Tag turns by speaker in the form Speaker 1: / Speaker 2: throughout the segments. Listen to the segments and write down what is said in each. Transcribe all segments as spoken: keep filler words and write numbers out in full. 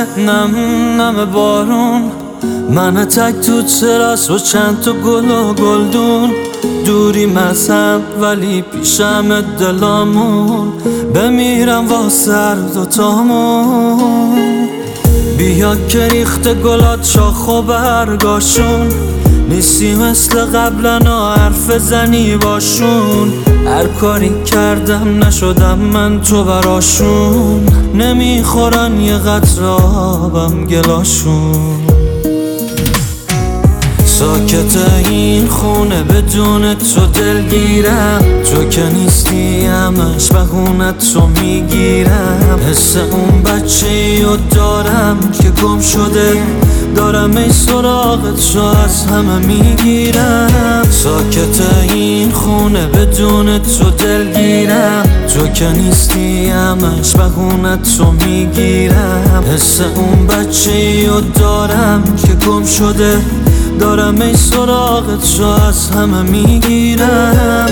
Speaker 1: نم نم بارون، من تک تو تراس و چند تا گل و گلدون. دوری مذهب ولی پیشم دلامون، بمیرم واسه دوتامون. بیا که ریخت گلات شاخ و برگاشون، نیستی مثل قبلنا حرف زنی باشون. هر کاری کردم نشدم من تو براشون، نمیخورن یه قطره آبم گلاشون. ساکت این خونه بدون تو دلگیرم، تو که نیستی همش بهونت تو میگیرم. حس اون بچه‌ای رو دارم که گم شده، دارم ای سراغ تو از همه میگیرم. ساکت این خونه بدون تو دلگیرم، تو که نیستی همش بهونت تو میگیرم. حس اون بچه‌ای رو دارم که گم شده، دارم ای سراغ تو از همه میگیرم.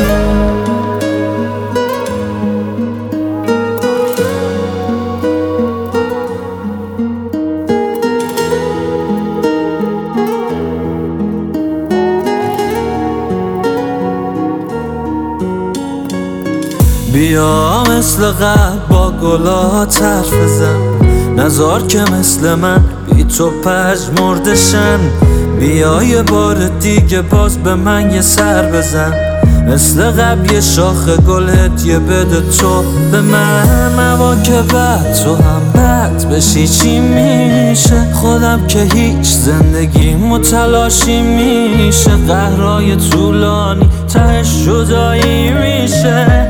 Speaker 1: بیا مثل قبل با گلات حرف بزن، نزار که مثل من بی تو پژمردشن. بیا یه بار دیگه باز به من یه سر بزن، مثل قبل یه شاخ گل هدیه بده تو به من. هوا که بعد تو هم بد بشی چی میشه؟ خودم که هیچ زندگی متلاشی میشه. قهرهای طولانی تهش جدایی میشه.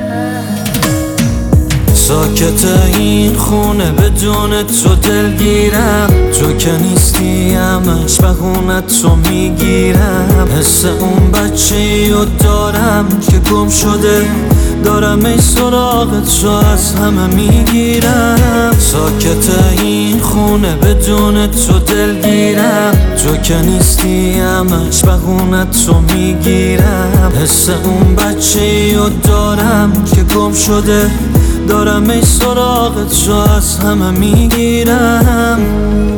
Speaker 1: ساکت این خونه بدون تو دلگیرم، تو که نیستی همش بهونت تو میگیرم. حس اون بچه‌ای رو دارم که گم شده، دارم ای سراغ تو از همه میگیرم. ساکت این خونه بدون تو دلگیرم، تو که نیستی همش بهونت تو میگیرم. حس اون بچه‌ای رو دارم که گم شده، دارم ای سراغ تو از همه میگیرم.